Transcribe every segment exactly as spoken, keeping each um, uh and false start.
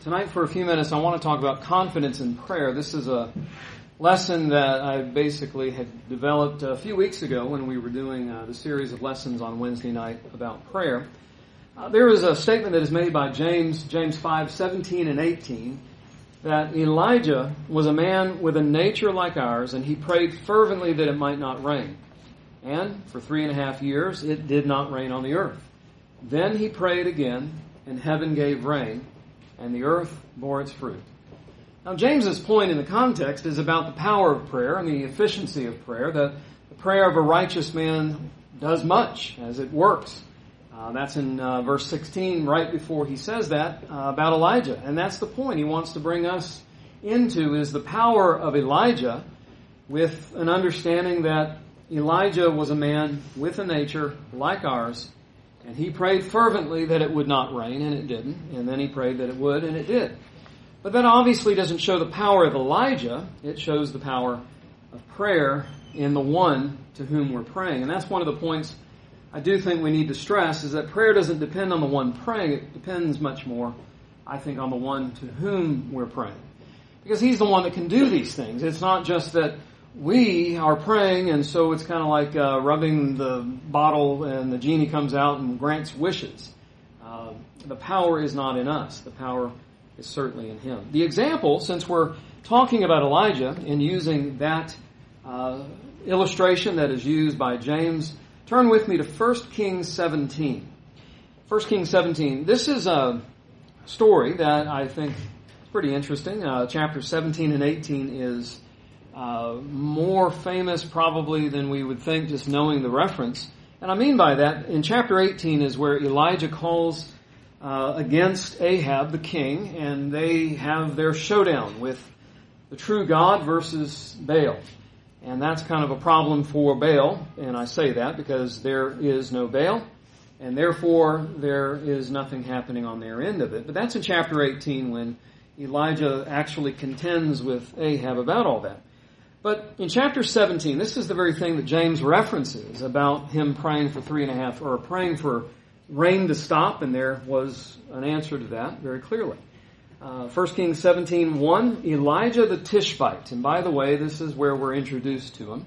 Tonight, for a few minutes, I want to talk about confidence in prayer. This is a lesson that I basically had developed a few weeks ago when we were doing uh, the series of lessons on Wednesday night about prayer. Uh, there is a statement that is made by James, James five, seventeen and eighteen, that Elijah was a man with a nature like ours, and he prayed fervently that it might not rain. And for three and a half years, it did not rain on the earth. Then he prayed again, and heaven gave rain, and the earth bore its fruit. Now, James's point in the context is about the power of prayer and the efficiency of prayer. The, the prayer of a righteous man does much as it works. Uh, that's in uh, verse sixteen, right before he says that uh, about Elijah. And that's the point he wants to bring us into, is the power of Elijah, with an understanding that Elijah was a man with a nature like ours, and he prayed fervently that it would not rain, and it didn't. And then he prayed that it would, and it did. But that obviously doesn't show the power of Elijah. It shows the power of prayer in the one to whom we're praying. And that's one of the points I do think we need to stress, is that prayer doesn't depend on the one praying. It depends much more, I think, on the one to whom we're praying. Because he's the one that can do these things. It's not just that we are praying, and so it's kind of like uh, rubbing the bottle and the genie comes out and grants wishes. Uh, the power is not in us. The power is certainly in him. The example, since we're talking about Elijah and using that uh, illustration that is used by James, turn with me to First Kings seventeen. First Kings seventeen. This is a story that I think is pretty interesting. Uh, chapters seventeen and eighteen is Uh, more famous probably than we would think, just knowing the reference. And I mean by that, in chapter eighteen is where Elijah calls uh, against Ahab the king, and they have their showdown with the true God versus Baal. And that's kind of a problem for Baal, and I say that because there is no Baal, and therefore there is nothing happening on their end of it. But that's in chapter eighteen when Elijah actually contends with Ahab about all that. But in chapter seventeen, this is the very thing that James references about him praying for three and a half, or praying for rain to stop, and there was an answer to that very clearly. Uh, First Kings seventeen, one, Elijah the Tishbite. And by the way, this is where we're introduced to him.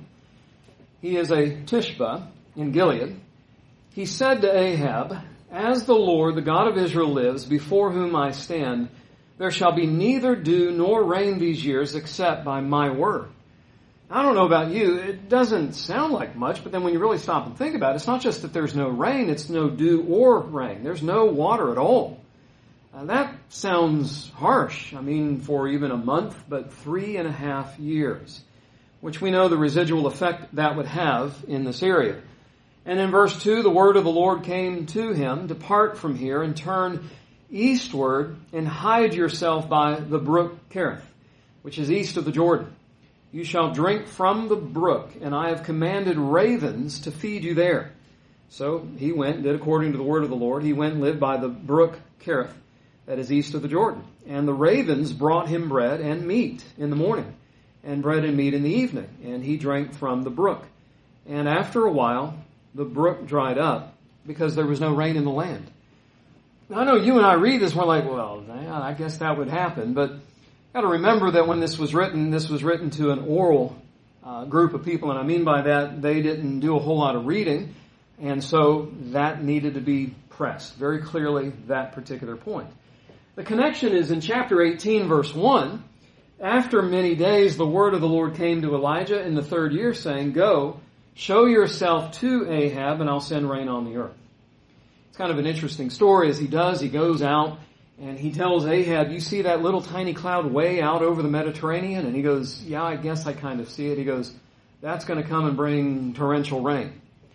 He is a Tishba in Gilead. He said to Ahab, "As the Lord, the God of Israel lives, before whom I stand, there shall be neither dew nor rain these years except by my word." I don't know about you, it doesn't sound like much, but then when you really stop and think about it, it's not just that there's no rain, it's no dew or rain. There's no water at all. Uh, that sounds harsh. I mean, for even a month, but three and a half years, which we know the residual effect that would have in this area. And in verse two, the word of the Lord came to him, "Depart from here and turn eastward and hide yourself by the brook Kerith, which is east of the Jordan. You shall drink from the brook, and I have commanded ravens to feed you there." So he went and did according to the word of the Lord. He went and lived by the brook Kerith, that is east of the Jordan. And the ravens brought him bread and meat in the morning, and bread and meat in the evening. And he drank from the brook. And after a while, the brook dried up, because there was no rain in the land. Now, I know you and I read this, we're like, well, yeah, I guess that would happen. But got to remember that when this was written, this was written to an oral uh, group of people, and I mean by that, they didn't do a whole lot of reading, and so that needed to be pressed very clearly, that particular point. The connection is in chapter eighteen, verse one. After many days, the word of the Lord came to Elijah in the third year, saying, "Go, show yourself to Ahab, and I'll send rain on the earth." It's kind of an interesting story. As he does, he goes out, and he tells Ahab, "You see that little tiny cloud way out over the Mediterranean?" And he goes, "Yeah, I guess I kind of see it." He goes, "That's going to come and bring torrential rain."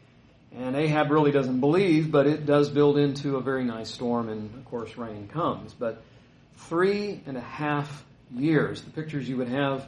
And Ahab really doesn't believe, but it does build into a very nice storm, and of course rain comes. But three and a half years, the pictures you would have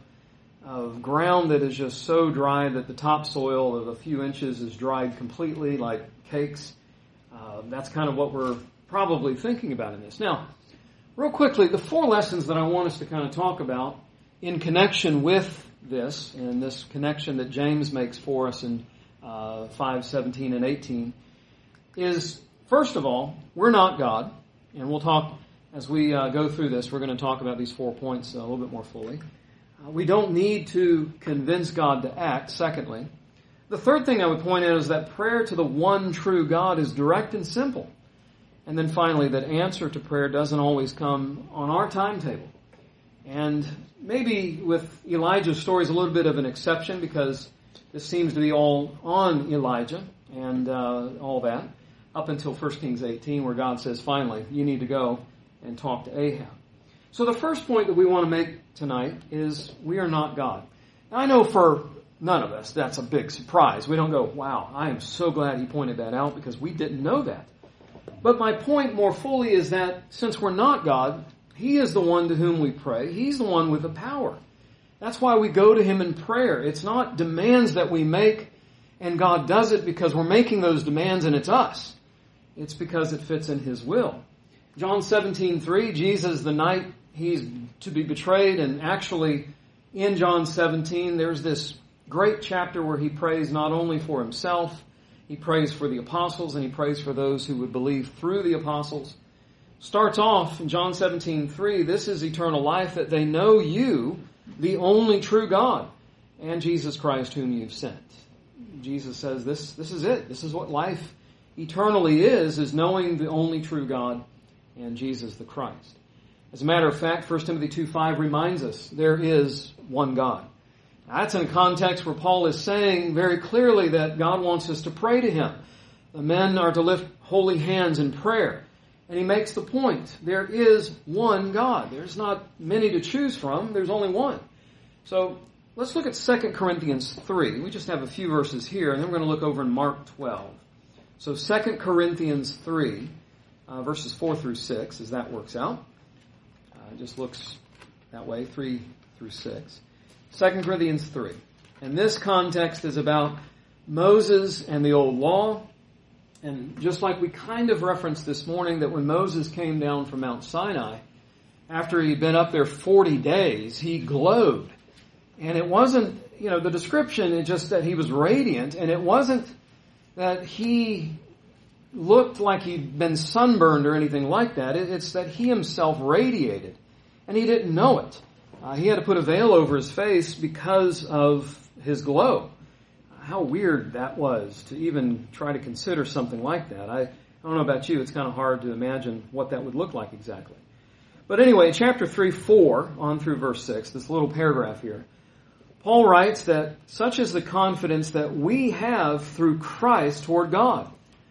of ground that is just so dry that the topsoil of a few inches is dried completely like cakes. Uh, that's kind of what we're probably thinking about in this. Now, real quickly, the four lessons that I want us to kind of talk about in connection with this, and this connection that James makes for us in uh, five, seventeen, and eighteen, is, first of all, we're not God, and we'll talk as we uh, go through this, we're going to talk about these four points a little bit more fully. Uh, we don't need to convince God to act, secondly. The third thing I would point out is that prayer to the one true God is direct and simple. And then finally, that answer to prayer doesn't always come on our timetable. And maybe with Elijah's story is a little bit of an exception, because this seems to be all on Elijah and uh, all that, up until First Kings eighteen, where God says, finally, you need to go and talk to Ahab. So the first point that we want to make tonight is we are not God. Now, I know for none of us that's a big surprise. We don't go, wow, I am so glad he pointed that out, because we didn't know that. But my point more fully is that since we're not God, he is the one to whom we pray. He's the one with the power. That's why we go to him in prayer. It's not demands that we make, and God does it because we're making those demands and it's us. It's because it fits in his will. John seventeen three, Jesus, the night he's to be betrayed, and actually in John seventeen, there's this great chapter where he prays not only for himself, he prays for the apostles, and he prays for those who would believe through the apostles. Starts off in John seventeen three, this is eternal life, that they know you, the only true God, and Jesus Christ whom you've sent. Jesus says this, this is it. This is what life eternally is, is knowing the only true God and Jesus the Christ. As a matter of fact, First Timothy two five reminds us there is one God. Now, that's in a context where Paul is saying very clearly that God wants us to pray to him. The men are to lift holy hands in prayer. And he makes the point, there is one God. There's not many to choose from. There's only one. So let's look at Second Corinthians three. We just have a few verses here, and then we're going to look over in Mark twelve. So Second Corinthians three, uh, verses four through six, as that works out. Uh, it just looks that way, three through six. Second Corinthians three. And this context is about Moses and the old law. And just like we kind of referenced this morning, that when Moses came down from Mount Sinai, after he'd been up there forty days, he glowed. And it wasn't, you know, the description is just that he was radiant, and it wasn't that he looked like he'd been sunburned or anything like that. It's that he himself radiated, and he didn't know it. Uh, he had to put a veil over his face because of his glow. How weird that was to even try to consider something like that. I, I don't know about you, it's kind of hard to imagine what that would look like exactly. But anyway, chapter three, four, on through verse six, this little paragraph here, Paul writes that such is the confidence that we have through Christ toward God.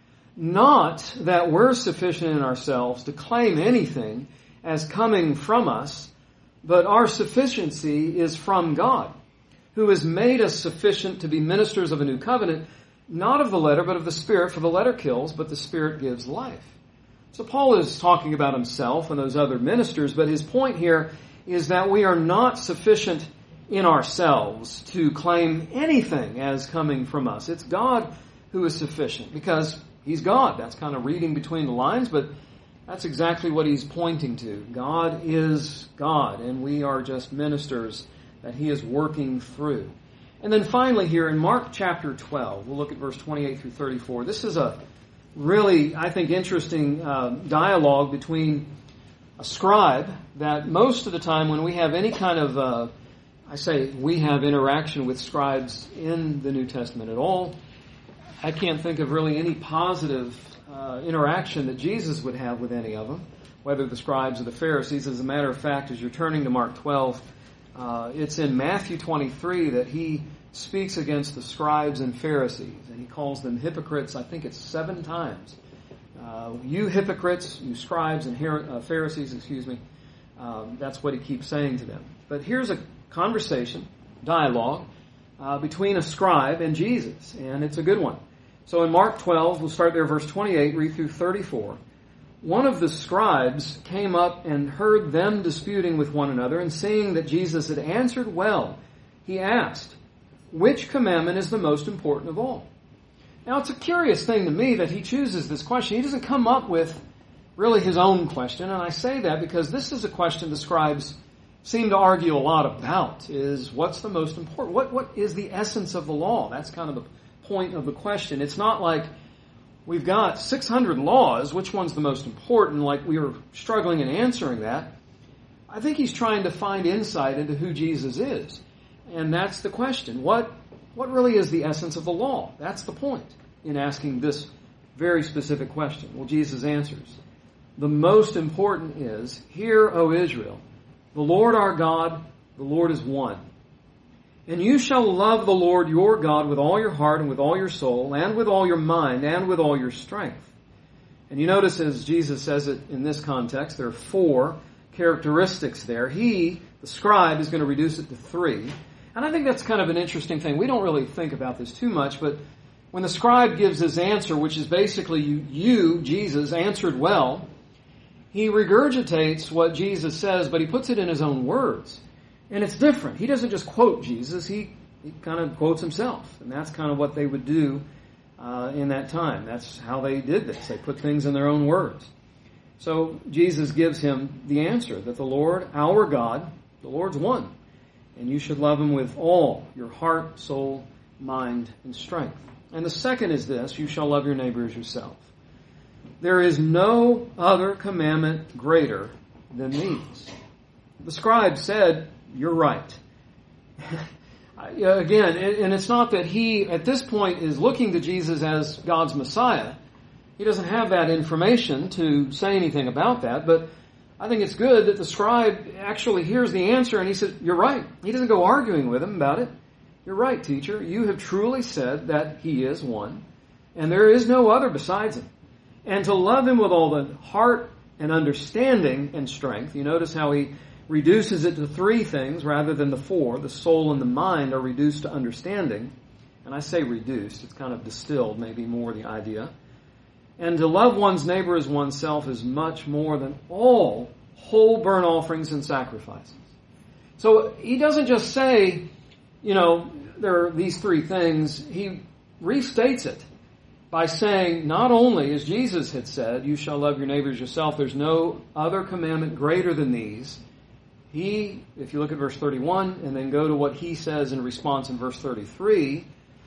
Not that we're sufficient in ourselves to claim anything as coming from us, but our sufficiency is from God, who has made us sufficient to be ministers of a new covenant, not of the letter, but of the Spirit, for the letter kills, but the Spirit gives life. So Paul is talking about himself and those other ministers, but his point here is that we are not sufficient in ourselves to claim anything as coming from us. It's God who is sufficient, because he's God. That's kind of reading between the lines, but that's exactly what he's pointing to. God is God, and we are just ministers that he is working through. And then finally here in Mark chapter twelve, we'll look at verse twenty-eight through thirty-four. This is a really, I think, interesting uh, dialogue between a scribe that most of the time when we have any kind of, uh, I say we have interaction with scribes in the New Testament at all, I can't think of really any positive uh, interaction that Jesus would have with any of them, whether the scribes or the Pharisees. As a matter of fact, as you're turning to Mark twelve, Uh, it's in Matthew twenty-three that he speaks against the scribes and Pharisees, and he calls them hypocrites. I think it's seven times. Uh, you hypocrites, you scribes and Her- uh, Pharisees, excuse me. Um, that's what he keeps saying to them. But here's a conversation, dialogue, uh, between a scribe and Jesus, and it's a good one. So in Mark twelve, we'll start there, verse twenty-eight, read through thirty-four. One of the scribes came up and heard them disputing with one another, and seeing that Jesus had answered well, he asked, which commandment is the most important of all? Now, it's a curious thing to me that he chooses this question. He doesn't come up with really his own question, and I say that because this is a question the scribes seem to argue a lot about, is what's the most important? What What is the essence of the law? That's kind of the point of the question. It's not like, we've got six hundred laws. Which one's the most important? Like we were struggling in answering that. I think he's trying to find insight into who Jesus is. And that's the question. What, what really is the essence of the law? That's the point in asking this very specific question. Well, Jesus answers. The most important is, hear, O Israel, the Lord our God, the Lord is one. And you shall love the Lord your God with all your heart and with all your soul and with all your mind and with all your strength. And you notice as Jesus says it in this context, there are four characteristics there. He, the scribe, is going to reduce it to three. And I think that's kind of an interesting thing. We don't really think about this too much, but when the scribe gives his answer, which is basically you, you Jesus, answered well, he regurgitates what Jesus says, but he puts it in his own words. And it's different. He doesn't just quote Jesus, he, he kind of quotes himself. And that's kind of what they would do uh, in that time. That's how they did this. They put things in their own words. So Jesus gives him the answer that the Lord, our God, the Lord's one. And you should love him with all your heart, soul, mind, and strength. And the second is this, you shall love your neighbor as yourself. There is no other commandment greater than these. The scribe said, you're right. Again, and it's not that he, at this point, is looking to Jesus as God's Messiah. He doesn't have that information to say anything about that, but I think it's good that the scribe actually hears the answer and he says, you're right. He doesn't go arguing with him about it. You're right, teacher. You have truly said that he is one, and there is no other besides him. And to love him with all the heart and understanding and strength. You notice how he reduces it to three things rather than the four. The soul and the mind are reduced to understanding. And I say reduced, it's kind of distilled, maybe more the idea. And to love one's neighbor as oneself is much more than all whole burnt offerings and sacrifices. So he doesn't just say, you know, there are these three things. He restates it by saying, not only, as Jesus had said, you shall love your neighbor as yourself, there's no other commandment greater than these. He, if you look at verse thirty-one and then go to what he says in response in verse thirty-three,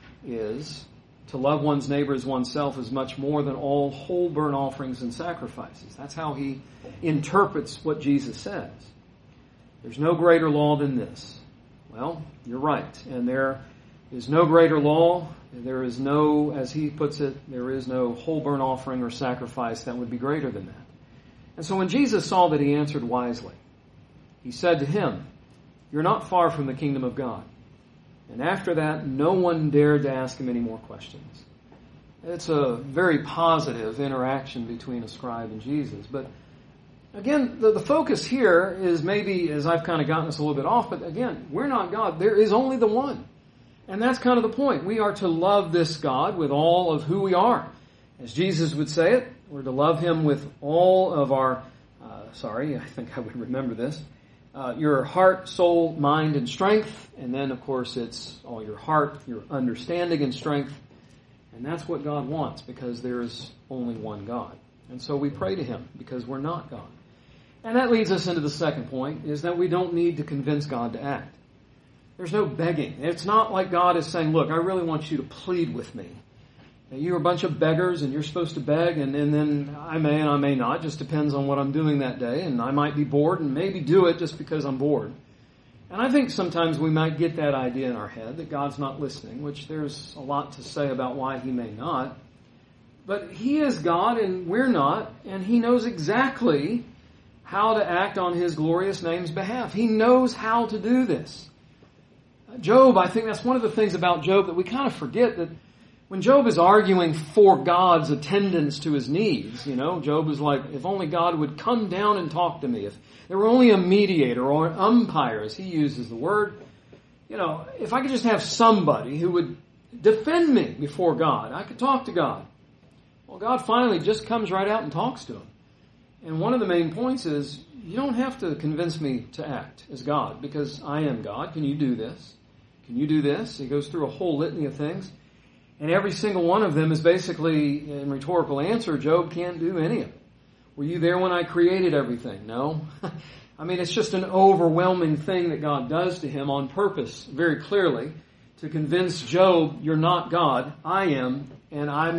is to love one's neighbor as oneself is much more than all whole burnt offerings and sacrifices. That's how he interprets what Jesus says. There's no greater law than this. Well, you're right. And there is no greater law. There is no, as he puts it, there is no whole burnt offering or sacrifice that would be greater than that. And so when Jesus saw that he answered wisely, he said to him, you're not far from the kingdom of God. And after that, no one dared to ask him any more questions. It's a very positive interaction between a scribe and Jesus. But again, the, the focus here is maybe, as I've kind of gotten us a little bit off, but again, we're not God. There is only the one. And that's kind of the point. We are to love this God with all of who we are. As Jesus would say it, we're to love him with all of our, uh, sorry, I think I would remember this, uh, your heart, soul, mind, and strength. And then, of course, it's all your heart, your understanding and strength. And that's what God wants, because there is only one God. And so we pray to him because we're not God. And that leads us into the second point, is that we don't need to convince God to act. There's no begging. It's not like God is saying, look, I really want you to plead with me. You're a bunch of beggars and you're supposed to beg, and, and then I may and I may not. It just depends on what I'm doing that day. And I might be bored and maybe do it just because I'm bored. And I think sometimes we might get that idea in our head that God's not listening, which there's a lot to say about why he may not. But he is God and we're not, and he knows exactly how to act on his glorious name's behalf. He knows how to do this. Job, I think that's one of the things about Job that we kind of forget, that when Job is arguing for God's attendance to his needs, you know, Job is like, if only God would come down and talk to me, if there were only a mediator or an umpire, as he uses the word, you know, if I could just have somebody who would defend me before God, I could talk to God. Well, God finally just comes right out and talks to him. And one of the main points is, you don't have to convince me to act as God, because I am God. Can you do this? Can you do this? He goes through a whole litany of things. And every single one of them is basically, in rhetorical answer, Job can't do any of it. Were you there when I created everything? No. I mean, it's just an overwhelming thing that God does to him on purpose, very clearly, to convince Job, you're not God, I am, and I'm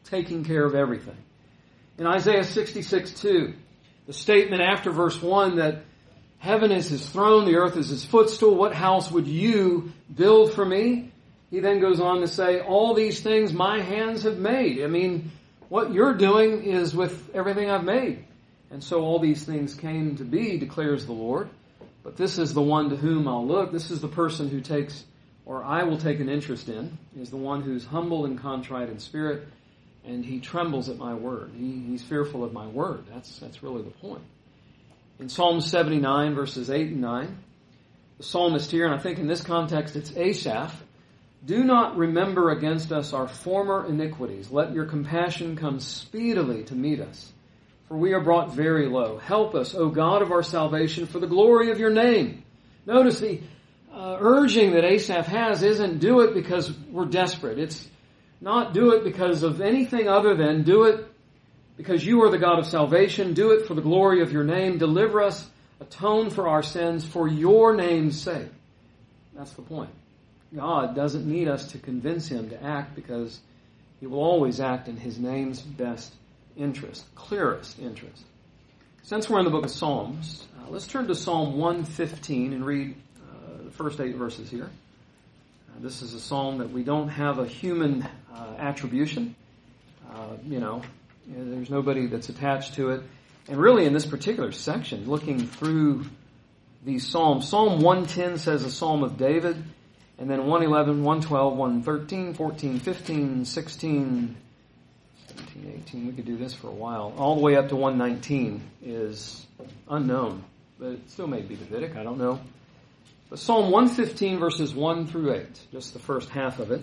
taking care of everything. In Isaiah sixty-six two, the statement after verse one that heaven is his throne, the earth is his footstool, what house would you build for me? He then goes on to say, all these things my hands have made. I mean, what you're doing is with everything I've made. And so all these things came to be, declares the Lord. But this is the one to whom I'll look. This is the person who takes, or I will take an interest in, is the one who's humble and contrite in spirit, and he trembles at my word. He, he's fearful of my word. That's, that's really the point. In Psalm seventy-nine, verses eight and nine, the psalmist here, and I think in this context it's Asaph, do not remember against us our former iniquities. Let your compassion come speedily to meet us. For we are brought very low. Help us, O God of our salvation, for the glory of your name. Notice the uh, urging that Asaph has isn't do it because we're desperate. It's not do it because of anything other than do it because you are the God of salvation. Do it for the glory of your name. Deliver us, atone for our sins for your name's sake. That's the point. God doesn't need us to convince him to act because he will always act in his name's best interest, clearest interest. Since we're in the book of Psalms, uh, let's turn to Psalm one fifteen and read uh, the first eight verses here. Uh, this is a psalm that we don't have a human uh, attribution. Uh, you know, there's nobody that's attached to it. And really in this particular section, looking through these psalms, Psalm one ten says a psalm of David, and then one eleven, one twelve, one thirteen, fourteen, fifteen, sixteen, seventeen, eighteen, we could do this for a while. All the way up to one nineteen is unknown, but it still may be Davidic, I don't know. But Psalm one fifteen, verses one through eight, just the first half of it.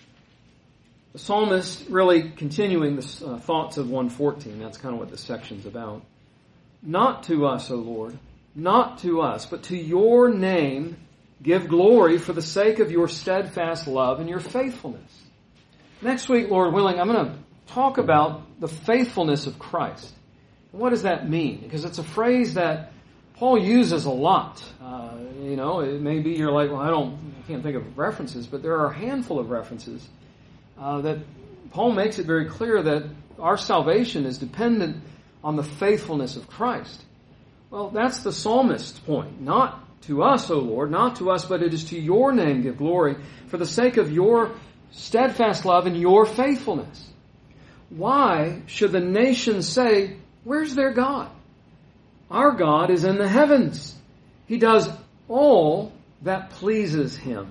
The psalmist really continuing the uh, thoughts of one fourteen, that's kind of what this section's about. Not to us, O Lord, not to us, but to your name give glory for the sake of your steadfast love and your faithfulness. Next week, Lord willing, I'm going to talk about the faithfulness of Christ. What does that mean? Because it's a phrase that Paul uses a lot. Uh, you know, it may be you're like, well, I don't, I can't think of references, but there are a handful of references uh, that Paul makes it very clear that our salvation is dependent on the faithfulness of Christ. Well, that's the psalmist's point. Not to us, O Lord, not to us, but it is to your name give glory for the sake of your steadfast love and your faithfulness. Why should the nations say, where's their God? Our God is in the heavens. He does all that pleases him.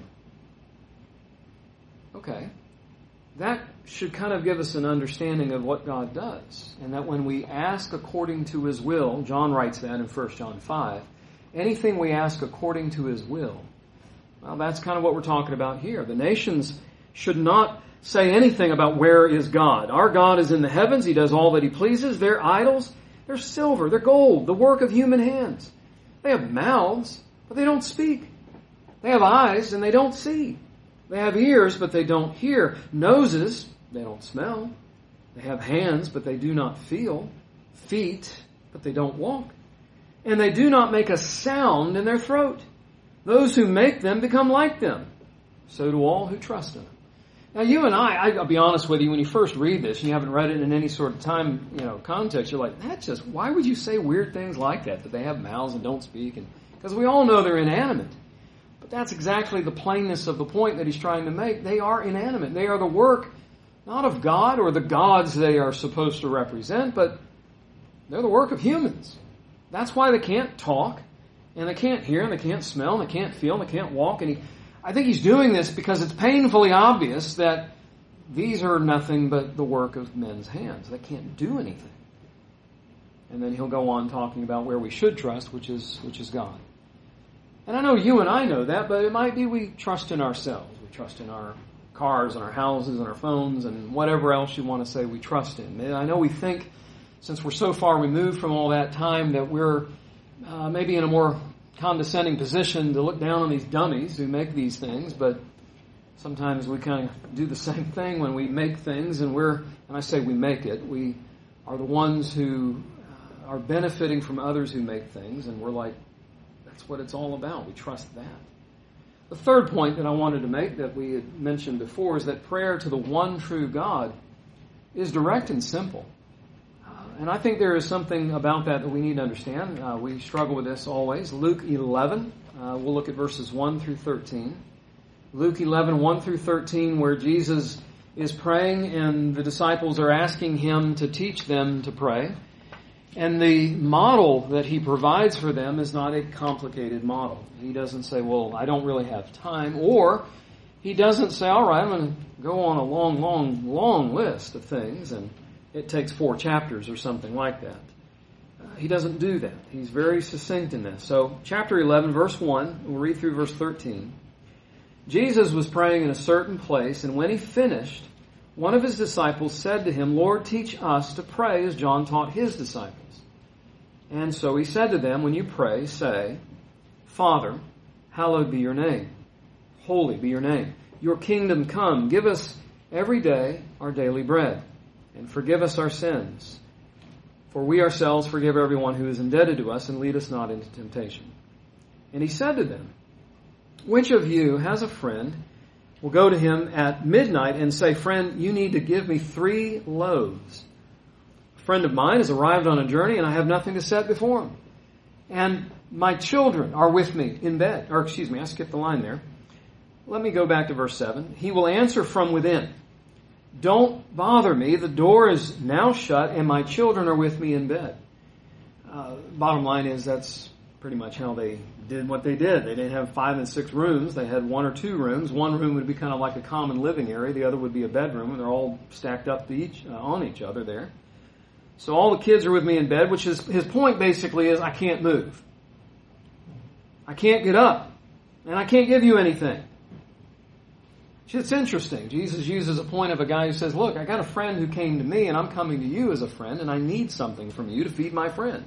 Okay. That should kind of give us an understanding of what God does. And that when we ask according to his will, John writes that in First John five, anything we ask according to his will, well, that's kind of what we're talking about here. The nations should not say anything about where is God. Our God is in the heavens. He does all that he pleases. They're idols. They're silver. They're gold. The work of human hands. They have mouths, but they don't speak. They have eyes, and they don't see. They have ears, but they don't hear. Noses, they don't smell. They have hands, but they do not feel. Feet, but they don't walk. And they do not make a sound in their throat. Those who make them become like them. So do all who trust in them. Now you and I, I'll be honest with you, when you first read this, and you haven't read it in any sort of time, you know, context, you're like, that's just, why would you say weird things like that, that they have mouths and don't speak? And because we all know they're inanimate. But that's exactly the plainness of the point that he's trying to make. They are inanimate. They are the work, not of God or the gods they are supposed to represent, but they're the work of humans. That's why they can't talk, and they can't hear, and they can't smell, and they can't feel, and they can't walk. And he, I think he's doing this because it's painfully obvious that these are nothing but the work of men's hands. They can't do anything. And then he'll go on talking about where we should trust, which is which is God. And I know you and I know that, but it might be we trust in ourselves. We trust in our cars and our houses and our phones and whatever else you want to say we trust in. And I know we think, since we're so far removed from all that time, that we're uh, maybe in a more condescending position to look down on these dummies who make these things, but sometimes we kind of do the same thing when we make things, and we're, and I say we make it, we are the ones who are benefiting from others who make things, and we're like, that's what it's all about. We trust that. The third point that I wanted to make that we had mentioned before is that prayer to the one true God is direct and simple. Uh, and I think there is something about that that we need to understand. Uh, we struggle with this always. Luke eleven, uh, we'll look at verses one through thirteen. Luke eleven, one through thirteen, where Jesus is praying and the disciples are asking him to teach them to pray. And the model that he provides for them is not a complicated model. He doesn't say, well, I don't really have time. Or he doesn't say, all right, I'm going to go on a long, long, long list of things, and it takes four chapters or something like that. Uh, he doesn't do that. He's very succinct in this. So chapter eleven, verse one, we'll read through verse thirteen. Jesus was praying in a certain place, and when he finished, one of his disciples said to him, Lord, teach us to pray as John taught his disciples. And so he said to them, when you pray, say, Father, hallowed be your name. Holy be your name. Your kingdom come. Give us every day our daily bread, and forgive us our sins. For we ourselves forgive everyone who is indebted to us, and lead us not into temptation. And he said to them, which of you has a friend, will go to him at midnight and say, friend, you need to give me three loaves. A friend of mine has arrived on a journey and I have nothing to set before him. And my children are with me in bed. Or excuse me, I skipped the line there. Let me go back to verse seven. He will answer from within. Don't bother me. The door is now shut and my children are with me in bed. Uh, bottom line is that's pretty much how they did what they did. They didn't have five and six rooms. They had one or two rooms. One room would be kind of like a common living area. The other would be a bedroom, and they're all stacked up to each uh, on each other there. So all the kids are with me in bed, which is his point basically is I can't move. I can't get up, and I can't give you anything. It's interesting. Jesus uses a point of a guy who says, look, I got a friend who came to me, and I'm coming to you as a friend, and I need something from you to feed my friend.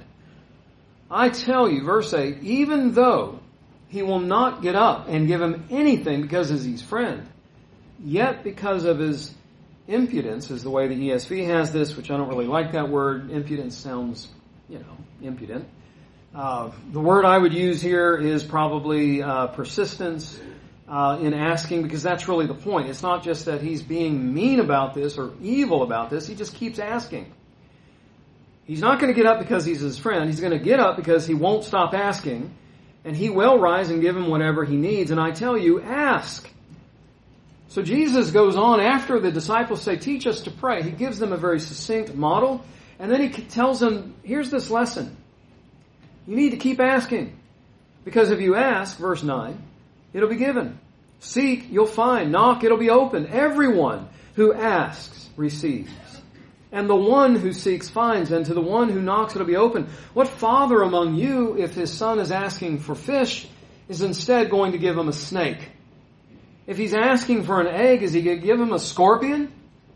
I tell you, verse eight, even though he will not get up and give him anything because he's his friend, yet because of his impudence, is the way the E S V has this, which I don't really like that word. Impudence sounds, you know, impudent. Uh, the word I would use here is probably uh, persistence uh, in asking, because that's really the point. It's not just that he's being mean about this or evil about this. He just keeps asking. He's not going to get up because he's his friend. He's going to get up because he won't stop asking. And he will rise and give him whatever he needs. And I tell you, ask. So Jesus goes on after the disciples say, teach us to pray. He gives them a very succinct model. And then he tells them, here's this lesson. You need to keep asking. Because if you ask, verse nine, it'll be given. Seek, you'll find. Knock, it'll be open. Everyone who asks receives. And the one who seeks finds, and to the one who knocks it'll be open. What father among you, if his son is asking for fish, is instead going to give him a snake? If he's asking for an egg, is he going to give him a scorpion?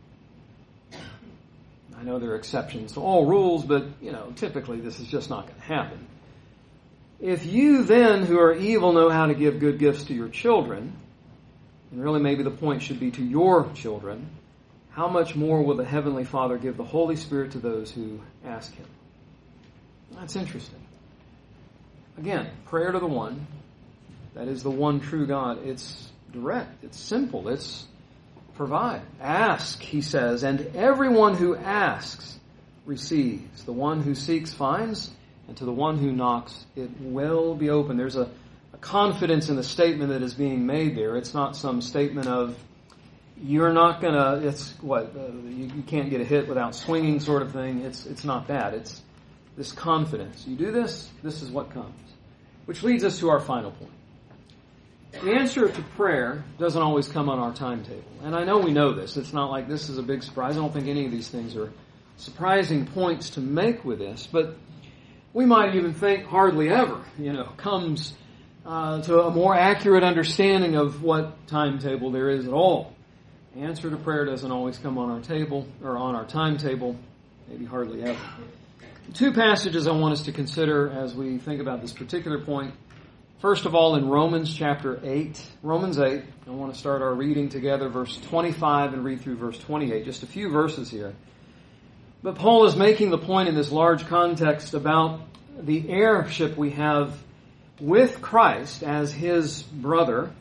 I know there are exceptions to all rules, but, you know, typically this is just not going to happen. If you then, who are evil, know how to give good gifts to your children, and really maybe the point should be to your children, how much more will the Heavenly Father give the Holy Spirit to those who ask Him? That's interesting. Again, prayer to the one, that is the one true God. It's direct, it's simple, it's provide. Ask, he says, and everyone who asks receives. The one who seeks finds, and to the one who knocks it will be open. There's a, a confidence in the statement that is being made there. It's not some statement of, you're not going to, it's what, uh, you, you can't get a hit without swinging sort of thing. It's it's not that. It's this confidence. You do this, this is what comes. Which leads us to our final point. The answer to prayer doesn't always come on our timetable. And I know we know this. It's not like this is a big surprise. I don't think any of these things are surprising points to make with this. But we might even think hardly ever, you know, comes uh, to a more accurate understanding of what timetable there is at all. The answer to prayer doesn't always come on our table or on our timetable, maybe hardly ever. Two passages I want us to consider as we think about this particular point. First of all, in Romans chapter eight, Romans eight, I want to start our reading together, verse twenty-five, and read through verse twenty-eight. Just a few verses here. But Paul is making the point in this large context about the heirship we have with Christ as his brother,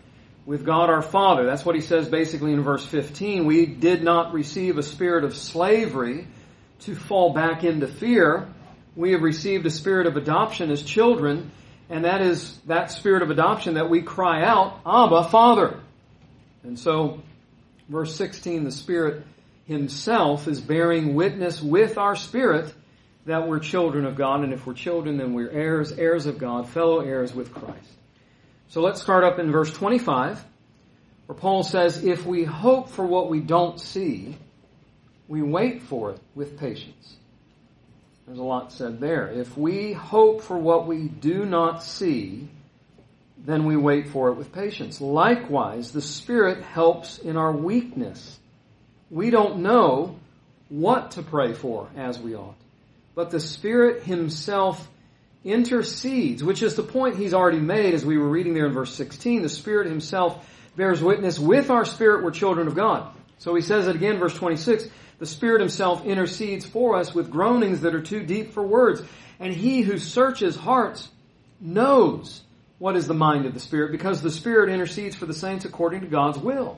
with God our Father. That's what he says basically in verse fifteen. We did not receive a spirit of slavery to fall back into fear. We have received a spirit of adoption as children, and that is that spirit of adoption that we cry out, Abba, Father. And so, verse sixteen, the Spirit himself is bearing witness with our spirit that we're children of God, and if we're children, then we're heirs, heirs of God, fellow heirs with Christ. So let's start up in verse twenty-five, where Paul says, if we hope for what we don't see, we wait for it with patience. There's a lot said there. If we hope for what we do not see, then we wait for it with patience. Likewise, the Spirit helps in our weakness. We don't know what to pray for as we ought, but the Spirit himself intercedes, which is the point he's already made as we were reading there in verse sixteen. The Spirit himself bears witness with our spirit we're children of God. So he says it again, verse twenty-six, the Spirit himself intercedes for us with groanings that are too deep for words. And he who searches hearts knows what is the mind of the Spirit, because the Spirit intercedes for the saints according to God's will.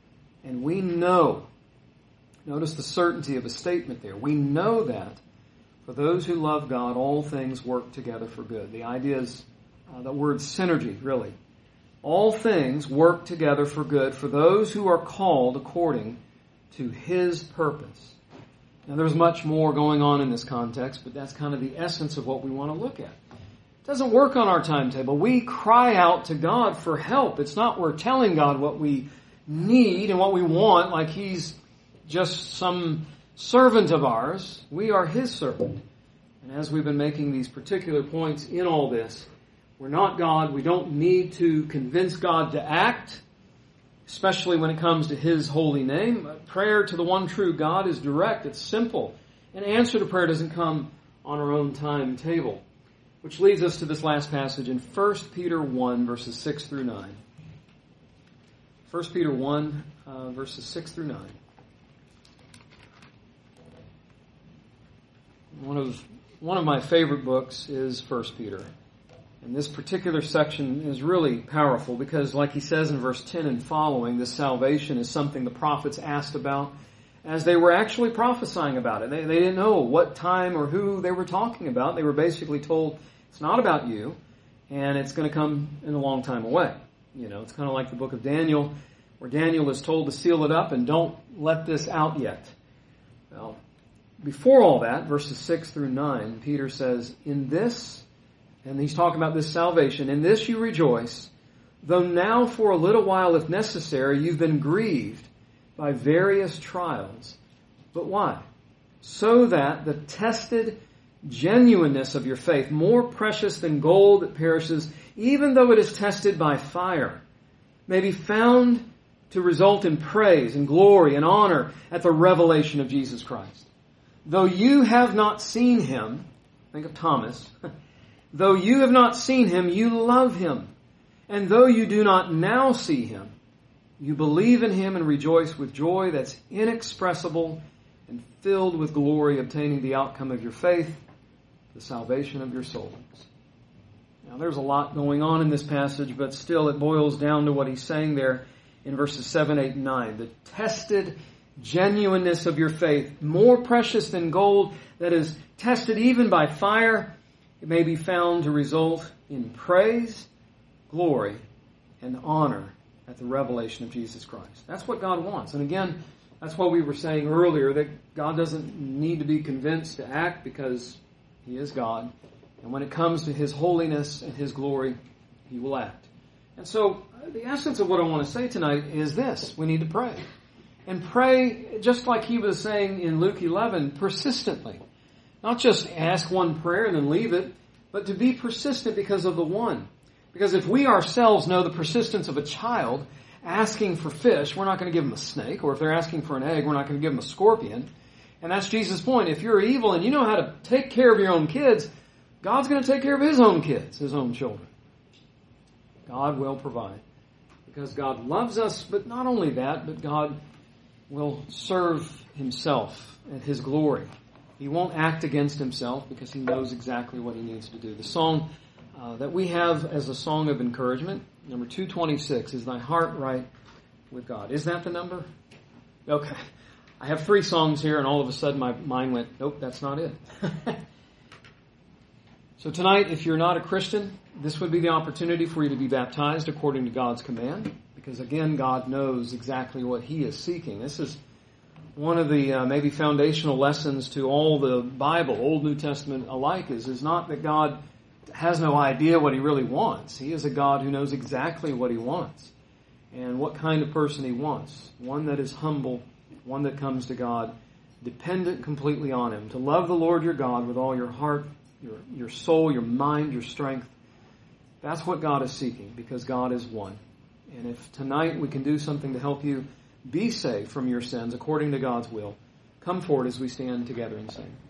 And we know, notice the certainty of a statement there, we know that for those who love God, all things work together for good. The idea is uh, the word synergy, really. All things work together for good for those who are called according to his purpose. Now there's much more going on in this context, but that's kind of the essence of what we want to look at. It doesn't work on our timetable. We cry out to God for help. It's not we're telling God what we need and what we want like he's just some servant of ours. We are his servant. And as we've been making these particular points in all this, we're not God. We don't need to convince God to act, especially when it comes to his holy name. Prayer to the one true God is direct. It's simple. An answer to prayer doesn't come on our own timetable. Which leads us to this last passage in First Peter one, verses six through nine. First Peter one, uh, verses six through nine. One of one of my favorite books is First Peter. And this particular section is really powerful because, like he says in verse ten and following, this salvation is something the prophets asked about as they were actually prophesying about it. They, they didn't know what time or who they were talking about. They were basically told, it's not about you, and it's going to come in a long time away. You know, it's kind of like the book of Daniel, where Daniel is told to seal it up and don't let this out yet. Well, before all that, verses six through nine, Peter says, in this, and he's talking about this salvation, in this you rejoice, though now for a little while, if necessary, you've been grieved by various trials. But why? So that the tested genuineness of your faith, more precious than gold that perishes, even though it is tested by fire, may be found to result in praise and glory and honor at the revelation of Jesus Christ. Though you have not seen him, think of Thomas, though you have not seen him, you love him. And though you do not now see him, you believe in him and rejoice with joy that's inexpressible and filled with glory, obtaining the outcome of your faith, the salvation of your souls. Now there's a lot going on in this passage, but still it boils down to what he's saying there in verses seven, eight, and nine. The tested genuineness of your faith, more precious than gold that is tested even by fire, it may be found to result in praise, glory, and honor at the revelation of Jesus Christ. That's what God wants. And again, that's what we were saying earlier, that God doesn't need to be convinced to act because he is God. And when it comes to his holiness and his glory, he will act. And so the essence of what I want to say tonight is this. We need to pray. And pray, just like he was saying in Luke eleven, persistently. Not just ask one prayer and then leave it, but to be persistent because of the one. Because if we ourselves know the persistence of a child asking for fish, we're not going to give them a snake. Or if they're asking for an egg, we're not going to give them a scorpion. And that's Jesus' point. If you're evil and you know how to take care of your own kids, God's going to take care of his own kids, his own children. God will provide. Because God loves us, but not only that, but God will serve himself and his glory. He won't act against himself because he knows exactly what he needs to do. The song uh, that we have as a song of encouragement. Number two twenty-six, is thy heart right with God? Is that the number? Okay. I have three songs here, and all of a sudden my mind went, nope, that's not it. So tonight, if you're not a Christian, this would be the opportunity for you to be baptized according to God's command. Because again, God knows exactly what He is seeking. This is one of the uh, maybe foundational lessons to all the Bible, Old New Testament alike, is, is not that God has no idea what He really wants. He is a God who knows exactly what He wants and what kind of person He wants. One that is humble, one that comes to God, dependent completely on Him. To love the Lord your God with all your heart, your, your soul, your mind, your strength. That's what God is seeking, because God is one. And if tonight we can do something to help you be saved from your sins according to God's will, come forward as we stand together and sing.